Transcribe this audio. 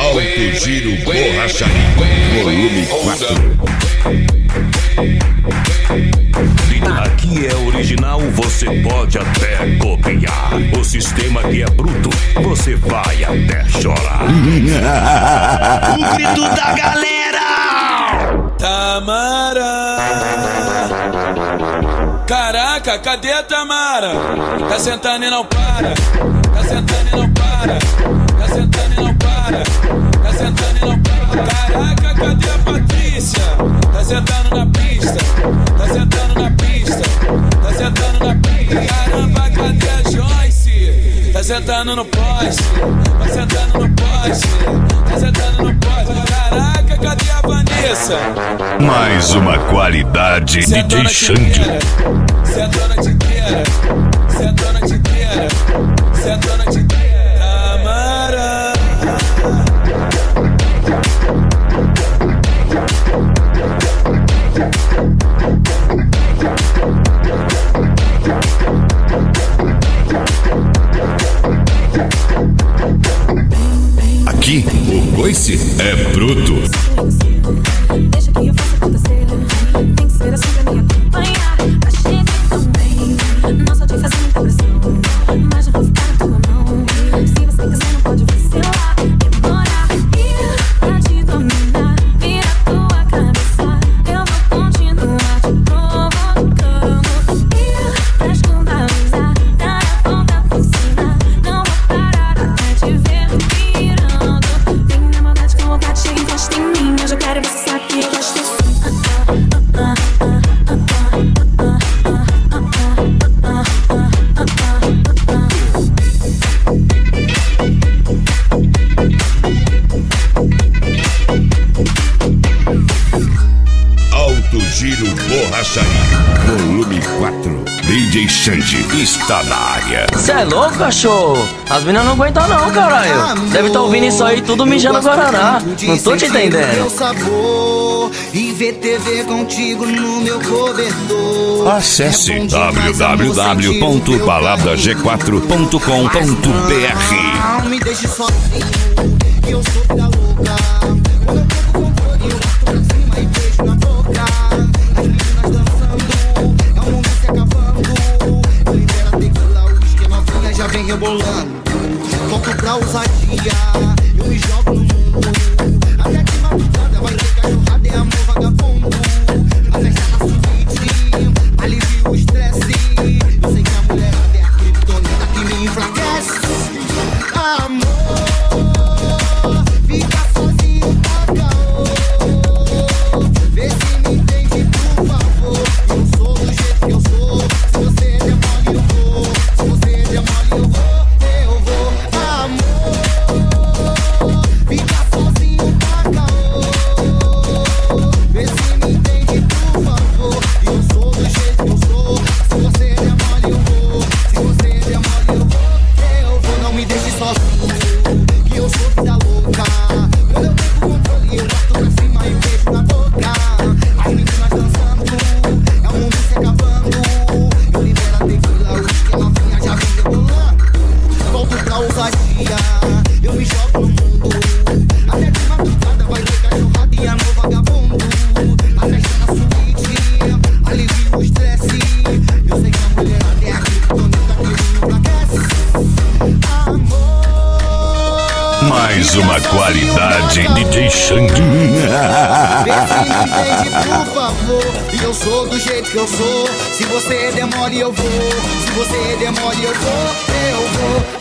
Alto Giro Borracharia, volume 4. Aqui é original, você pode até copiar. O sistema aqui é bruto, você vai até chorar. O grito da galera! Tamara! Caraca, cadê a Tamara? Tá sentando e não para. Tá sentando e não para. Tá sentando e não para. Tá sentando e não para. Caraca, cadê a Patrícia? Tá sentando na pista. Tá sentando na pista. Tá sentando na pista. Caramba, cadê a Joyce? Tá sentando no poste. Tá sentando no poste. Tá sentando no poste. Caraca, cadê a Vanessa? Mais uma qualidade DJ Xande. Se a dona te queira, se a dona te queira, se a dona te queira, Tamara. Aqui, o coice é bruto. Deixa que eu faça acontecer. Tem que ser assim pra me acompanhar. Pra chegar tão bem. Não só te fazer muita pressão, mas já vou ficar na tua mão. Se você quiser, não pode vacilar. Demorar pra te dominar. Vira tua cabeça. Eu vou continuar te provocando. Pra escandalizar, dar a volta por cima. Não vou parar até te ver virando. Vem na maldade com vontade, chega e encosta em mim. Eu já quero, você sabe que eu gosto assim. Alto Giro Borracharia, volume 4. DJ Xande está na área. Cê é louco, cachorro? As minas não aguentam não, caralho. Deve estar ouvindo isso aí tudo mijando Guaraná. Não tô te entendendo. Sabor, e ver TV contigo no meu cobertor. Acesse www.palavrag4.com.br. Não me deixe sozinho, que eu sou vida louca. Quando eu toco o controle, eu boto pra cima e beijo na boca. As meninas dançando, é o mundo se acabando. Eu libero a tequila, o esquema vinha, já vem rebolando. Volto pra ousadia, eu me jogo no mundo. Até que madrugada vai ter cachorrada, é amor vagabundo. A festa na suíte, alivia o estresse. Eu sei que a mulherada é a criptonita que me enfraquece. Amor, fica sozinho, tá caô. Vê se me entende, por favor. Eu sou do jeito que eu sou. Se você der mole, eu vou. Se você der mole, eu vou. Eu vou, amor. Fica sozinho, tá caô. Vê se me entende, por favor. Eu sou do jeito que eu sou. Se você der mole, eu vou. Se você der mole, eu vou. Eu vou, não me deixe sozinho, que eu sou vida louca. Quando eu pego o controle, eu boto pra cima e beijo na boca. As meninas dançando, é o mundo se acabando. Eu libero a tequila, o esquema vinha, já vem rebolando. Volto pra ousadia, eu me jogo no mundo. Até de madrugada vai ter cachorrada e amor vagabundo. A festa na suíte, alivia o estresse. Eu sei que a mulherada é a criptonita que me enfraquece. Amor, Mais uma qualidade DJ Xande. vê se me entende, por favor. E eu sou do jeito que eu sou. Se você demore, eu vou. Se você demore, eu vou. Eu vou.